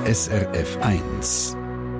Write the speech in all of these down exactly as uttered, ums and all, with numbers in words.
S R F eins.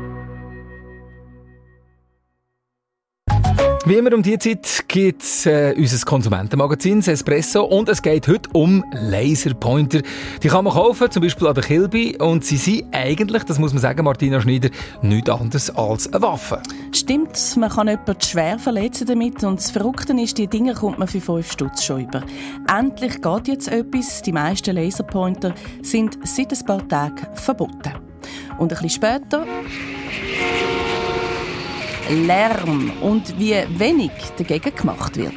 Wie immer um diese Zeit gibt es äh, unser Konsumentenmagazin, das Espresso, und es geht heute um Laserpointer. Die kann man kaufen, zum Beispiel an der Kilby, und sie sind eigentlich, das muss man sagen, Martina Schneider, nichts anderes als eine Waffe. Stimmt, man kann jemanden schwer verletzen damit, und das Verrückte ist, die Dinge kommt man für fünf Stutz schon über. Endlich geht jetzt etwas, die meisten Laserpointer sind seit ein paar Tagen verboten. Und ein bisschen später Lärm und wie wenig dagegen gemacht wird.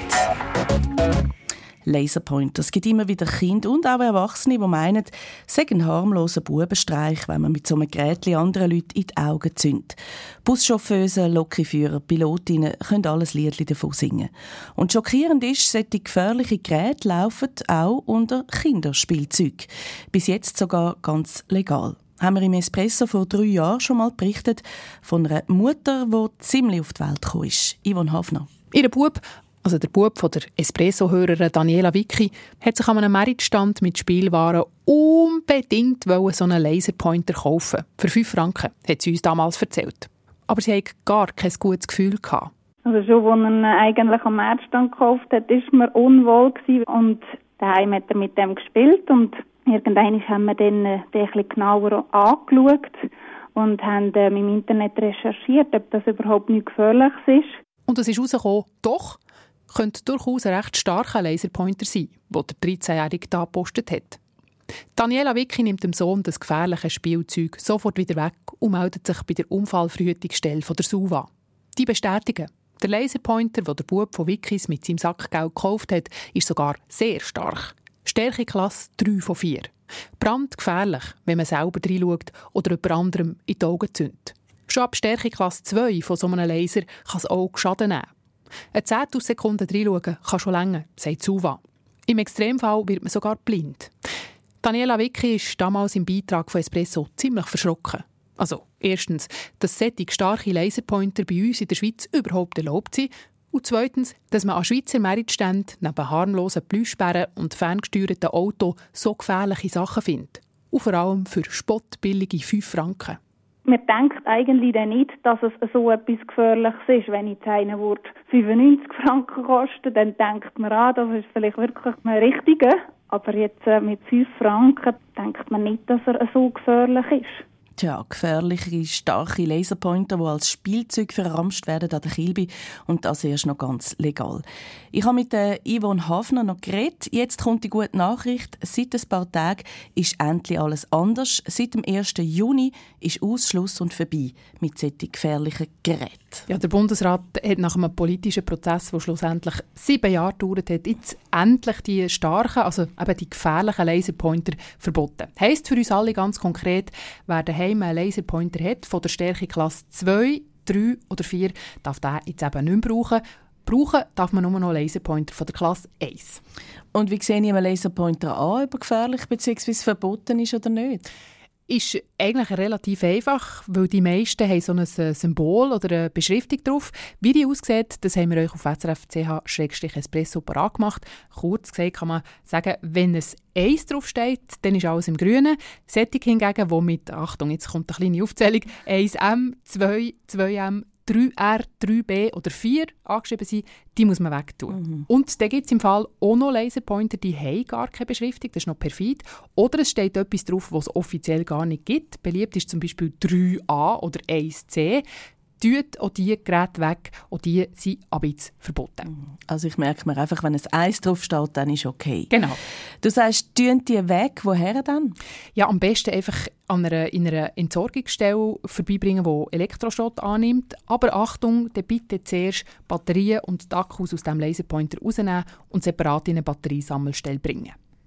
Laserpointer. Es gibt immer wieder Kinder und auch Erwachsene, die meinen, es sei ein harmloser Bubenstreich, wenn man mit so einem Gerät anderen Leuten in die Augen zündet. Buschauffeure, Lokführer, Pilotinnen können alles Liedli davon singen. Und schockierend ist, solche gefährliche Geräte laufen auch unter Kinderspielzeug. Bis jetzt sogar ganz legal. Haben wir im Espresso vor drei Jahren schon mal berichtet von einer Mutter, die ziemlich auf die Welt gekommen ist. Yvonne Hafner. Ihr Bub, also der Bub von der Espresso-Hörerin Daniela Wicki, hat sich an einem Meritstand mit Spielwaren unbedingt so einen Laserpointer kaufen. Für fünf Franken, hat sie uns damals erzählt. Aber sie hatte gar kein gutes Gefühl gehabt. Also schon, als er ihn eigentlich am Meritstand gekauft hat, war mir unwohl gewesen. Und daheim hat er mit dem gespielt und irgendwann haben wir dann äh, den etwas genauer angeschaut und haben äh, im Internet recherchiert, ob das überhaupt nicht gefährlich ist. Und es ist herausgekommen, doch, könnte durchaus ein recht starker Laserpointer sein, den der dreizehnjährige da gepostet hat. Daniela Wicki nimmt dem Sohn das gefährliche Spielzeug sofort wieder weg und meldet sich bei der Unfallverhütungsstelle von der SUVA. Die bestätigen, der Laserpointer, den der Bub von Wickis mit seinem Sackgeld gekauft hat, ist sogar sehr stark. Stärkeklasse drei von vier. Brandgefährlich, wenn man selber reinschaut oder jemand anderem in die Augen zündet. Schon ab Stärkeklasse zwei von so einem Laser kann es auch Schaden nehmen. Ein Zehntel Sekunden reinschauen kann schon länger, sagt SUVA. Im Extremfall wird man sogar blind. Daniela Wicki ist damals im Beitrag von Espresso ziemlich verschrocken. Also, erstens, dass solche starke Laserpointer bei uns in der Schweiz überhaupt erlaubt sind. Und zweitens, dass man an Schweizer Meritständen neben harmlosen Plüschbären und ferngesteuerten Autos so gefährliche Sachen findet. Und vor allem für spottbillige fünf Franken. Man denkt eigentlich dann nicht, dass es so etwas Gefährliches ist. Wenn jetzt einer fünfundneunzig Franken kostet, dann denkt man, ah, das ist vielleicht wirklich ein richtiger. Aber jetzt äh, mit fünf Franken denkt man nicht, dass er so gefährlich ist. Tja, gefährliche, starke Laserpointer, die als Spielzeug verramscht werden an der Kilby. Und das erst noch ganz legal. Ich habe mit der Yvonne Hafner noch geredet. Jetzt kommt die gute Nachricht. Seit ein paar Tagen ist endlich alles anders. Seit dem ersten Juni ist Ausschluss und vorbei mit solchen gefährlichen Geräten. Ja, der Bundesrat hat nach einem politischen Prozess, der schlussendlich sieben Jahre gedauert hat, jetzt endlich die starken, also eben die gefährlichen Laserpointer verboten. Heisst für uns alle ganz konkret, wer daheim einen Laserpointer hat, von der Stärkeklasse zwei, drei oder vier, darf den jetzt eben nicht mehr brauchen. Brauchen darf man nur noch Laserpointer von der Klasse eins. Und wie sehe ich einen Laserpointer an, ob er gefährlich bzw. verboten ist oder nicht? Ist eigentlich relativ einfach, weil die meisten haben so ein Symbol oder eine Beschriftung drauf. Wie die aussieht, das haben wir euch auf S R F C H Espresso parat gemacht. Kurz gesagt kann man sagen, wenn es eins draufsteht, dann ist alles im Grünen. Sättig hingegen, wo mit, Achtung, jetzt kommt eine kleine Aufzählung, eins M, zwei, zwei M, drei R, drei B oder vier angeschrieben sind, die muss man wegtun. Mhm. Und dann gibt es im Fall auch noch Laserpointer, die haben gar keine Beschriftung, das ist noch perfid. Oder es steht etwas drauf, was es offiziell gar nicht gibt. Beliebt ist zum Beispiel drei A oder eins C. Tut auch diese Geräte weg, auch die sind ab jetzt verboten. Also ich merke mir einfach, wenn es eins drauf steht, dann ist okay. Genau. Du sagst, tun die weg, woher dann? Ja, am besten einfach an einer, in einer Entsorgungsstelle vorbeibringen, die Elektroschrott annimmt. Aber Achtung, dann bitte zuerst Batterien und die Akkus aus dem Laserpointer rausnehmen und separat in eine Batteriesammelstelle bringen.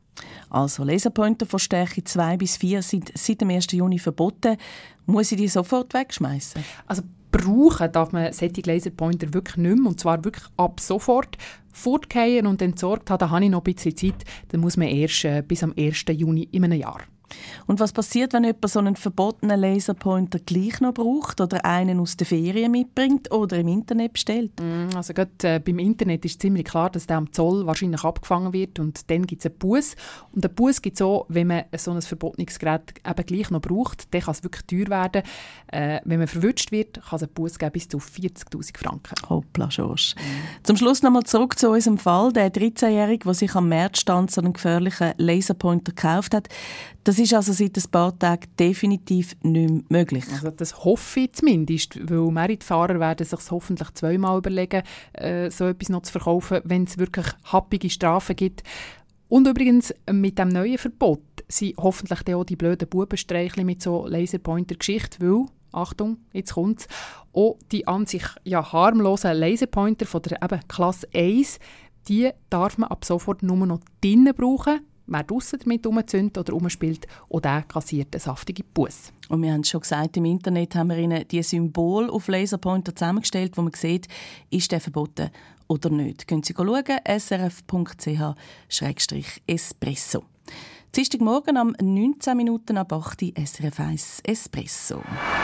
Also Laserpointer von Stärke zwei bis vier sind seit dem ersten Juni verboten. Muss ich die sofort wegschmeißen? Also brauchen darf man solche Laserpointer wirklich nicht mehr, und zwar wirklich ab sofort. Fortgehen und entsorgt haben, da habe ich noch ein bisschen Zeit, dann muss man erst äh, bis am ersten Juni in einem Jahr. Und was passiert, wenn jemand so einen verbotenen Laserpointer gleich noch braucht oder einen aus der Ferien mitbringt oder im Internet bestellt? Also gerade äh, beim Internet ist ziemlich klar, dass der am Zoll wahrscheinlich abgefangen wird und dann gibt es einen Buß. Und einen Buß gibt es auch, wenn man so ein verbotenes Gerät eben gleich noch braucht, dann kann es wirklich teuer werden. Äh, wenn man verwünscht wird, kann es einen Buß geben bis zu vierzigtausend Franken. Hoppla, Schorsch. Mhm. Zum Schluss noch mal zurück zu unserem Fall. Der dreizehnjährige, der sich am Märzstand so einen gefährlichen Laserpointer gekauft hat, das ist also seit ein paar Tagen definitiv nicht mehr möglich. Also das hoffe ich zumindest, weil Meritfahrer werden sich hoffentlich zweimal überlegen, äh, so etwas noch zu verkaufen, wenn es wirklich happige Strafen gibt. Und übrigens, mit dem neuen Verbot sind hoffentlich dann auch die blöden Bubenstreichli mit so Laserpointer-Geschichte, weil, Achtung, jetzt kommt's, auch die an sich ja harmlosen Laserpointer von der eben Klasse eins, die darf man ab sofort nur noch drinnen brauchen. Wer draussen damit rumzündet oder rumspielt, auch der kassiert eine saftige Busse. Und wir haben es schon gesagt, im Internet haben wir Ihnen die Symbole auf Laserpointer zusammengestellt, wo man sieht, ist der verboten oder nicht. Können Sie schauen, s r f punkt c h slash espresso. Dienstagmorgen am neunzehn Minuten ab acht Uhr S R F eins Espresso.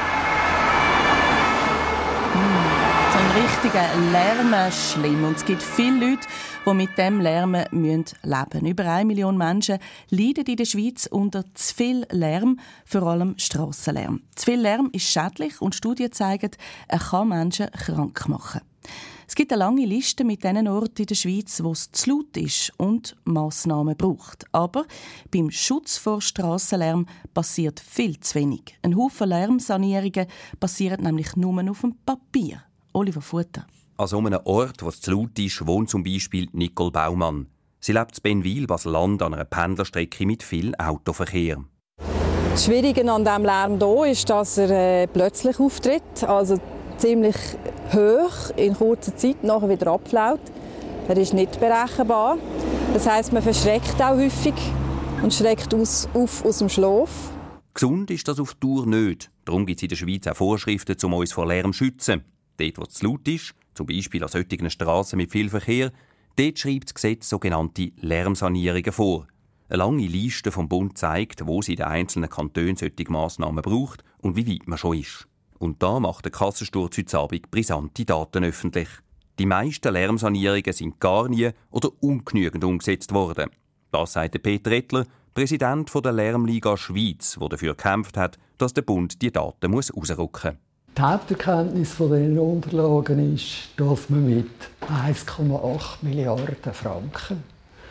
Mm. So ein richtiger Lärm schlimm. Und es gibt viele Leute, die mit dem Lärm leben müssen. Über eine Million Menschen leiden in der Schweiz unter zu viel Lärm, vor allem Strassenlärm. Zu viel Lärm ist schädlich und Studien zeigen, er kann Menschen krank machen. Es gibt eine lange Liste mit den Orten in der Schweiz, wo es zu laut ist und Massnahmen braucht. Aber beim Schutz vor Strassenlärm passiert viel zu wenig. Ein Haufen Lärmsanierungen passieren nämlich nur auf dem Papier. Oliver Futter. An so einem Ort, wo es zu laut ist, wohnt zum Beispiel Nicole Baumann. Sie lebt in Benwil, Basel-Land, an einer Pendlerstrecke mit viel Autoverkehr. Das Schwierige an diesem Lärm hier ist, dass er äh, plötzlich auftritt, also ziemlich hoch, in kurzer Zeit nachher wieder abflaut. Er ist nicht berechenbar. Das heisst, man verschreckt auch häufig und schreckt aus, auf aus dem Schlaf. Gesund ist das auf Dauer nicht. Darum gibt es in der Schweiz auch Vorschriften, um uns vor Lärm zu schützen. Dort, wo es zu laut ist, zum Beispiel an solchen Strassen mit viel Verkehr, dort schreibt das Gesetz sogenannte Lärmsanierungen vor. Eine lange Liste vom Bund zeigt, wo es in den einzelnen Kantonen solche Massnahmen braucht und wie weit man schon ist. Und da macht der Kassensturz heute Abend brisante Daten öffentlich. Die meisten Lärmsanierungen sind gar nie oder ungenügend umgesetzt worden. Das sagt Peter Ettler, Präsident der Lärmliga Schweiz, der dafür gekämpft hat, dass der Bund die Daten ausrücken muss. Die Haupterkenntnis dieser Unterlagen ist, dass man mit eins Komma acht Milliarden Franken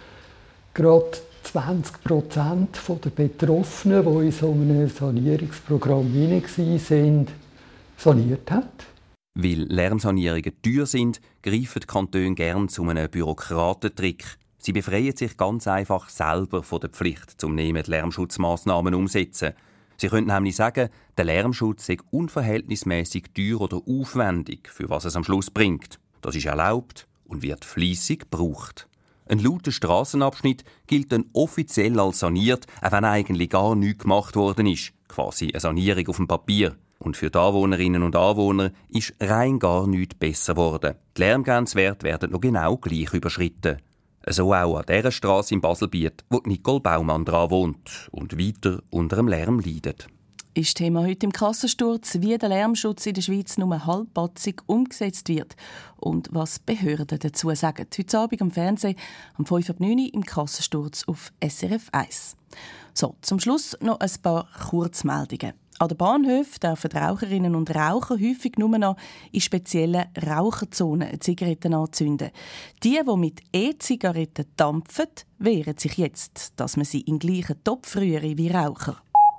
gerade zwanzig Prozent der Betroffenen, die in so einem Sanierungsprogramm waren, saniert hat. Weil Lärmsanierungen teuer sind, greifen die Kantone gerne zu einem Bürokratentrick. Sie befreien sich ganz einfach selber von der Pflicht, zum Nehmen die Lärmschutzmaßnahmen umzusetzen. Sie können nämlich sagen, der Lärmschutz sei unverhältnismäßig teuer oder aufwendig, für was es am Schluss bringt. Das ist erlaubt und wird fleissig gebraucht. Ein lauter Strassenabschnitt gilt dann offiziell als saniert, auch wenn eigentlich gar nichts gemacht worden ist. Quasi eine Sanierung auf dem Papier. Und für die Anwohnerinnen und Anwohner ist rein gar nichts besser geworden. Die Lärmgrenzwerte werden noch genau gleich überschritten. So auch an dieser Strasse im Baselbiet, wo Nicole Baumann dran wohnt und weiter unter dem Lärm leidet. Ist Thema heute im Kassensturz, wie der Lärmschutz in der Schweiz nur halbpatzig umgesetzt wird und was Behörden dazu sagen. Heute Abend am Fernsehen um fünf ab neun Uhr im Kassensturz auf S R F eins. So, zum Schluss noch ein paar Kurzmeldungen. An den Bahnhöfen dürfen Raucherinnen und Raucher häufig nur noch in speziellen Raucherzonen Zigaretten anzünden. Die, die mit E-Zigaretten dampfen, wehren sich jetzt, dass man sie in den gleichen Topf rühre wie Raucher.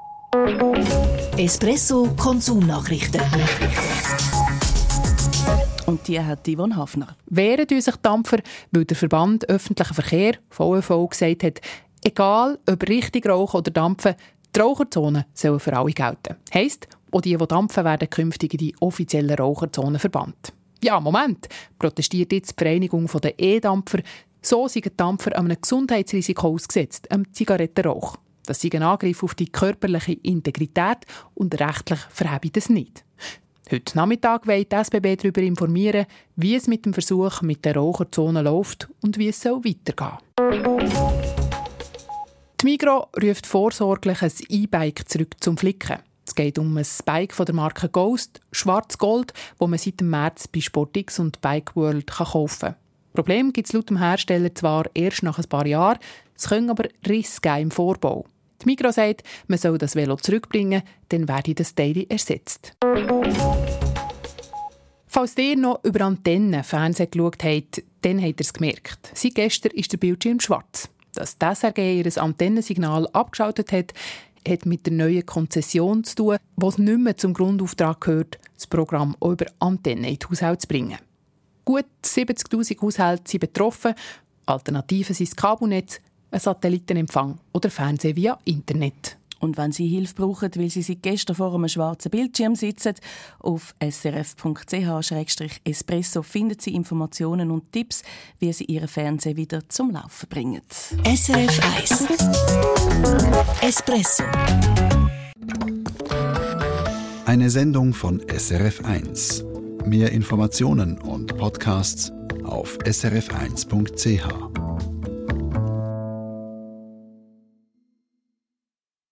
Espresso Konsumnachrichten. Und die hat Yvonne Hafner. Wehren sich Dampfer, weil der Verband Öffentlicher Verkehr, V Ö V, gesagt hat, egal ob richtig rauchen oder dampfen, die Raucherzonen sollen für alle gelten. Heisst, auch die, die dampfen, werden künftig in die offiziellen Raucherzonen verbannt. Ja, Moment, protestiert jetzt die Vereinigung der E-Dampfer. So sind die Dampfer einem Gesundheitsrisiko ausgesetzt, einem Zigarettenrauch. Das ist ein Angriff auf die körperliche Integrität und rechtlich verhebe ich das nicht. Heute Nachmittag will die S B B darüber informieren, wie es mit dem Versuch mit den Raucherzonen läuft und wie es weitergehen soll. Die Migros ruft vorsorglich ein E-Bike zurück zum Flicken. Es geht um ein Bike von der Marke Ghost, schwarz-gold, das man seit dem März bei SportX und Bike World kaufen kann. Problem gibt es laut dem Hersteller zwar erst nach ein paar Jahren, es können aber Risse geben im Vorbau. Die Migros sagt, man soll das Velo zurückbringen, dann werde das Teil ersetzt. Falls ihr noch über Antennen Fernsehen geschaut habt, dann habt ihr es gemerkt. Seit gestern ist der Bildschirm schwarz. Dass das S R G ihr Antennensignal abgeschaltet hat, hat mit der neuen Konzession zu tun, was nicht mehr zum Grundauftrag gehört, das Programm auch über Antennen in die Haushalte zu bringen. Gut siebzigtausend Haushalte sind betroffen. Alternativen sind das Kabelnetz, ein Satellitenempfang oder Fernsehen via Internet. Und wenn Sie Hilfe brauchen, weil Sie seit gestern vor einem schwarzen Bildschirm sitzen, auf s r f punkt c h slash espresso finden Sie Informationen und Tipps, wie Sie Ihren Fernseher wieder zum Laufen bringen. S R F eins Espresso. Eine Sendung von S R F eins. Mehr Informationen und Podcasts auf s r f eins punkt c h.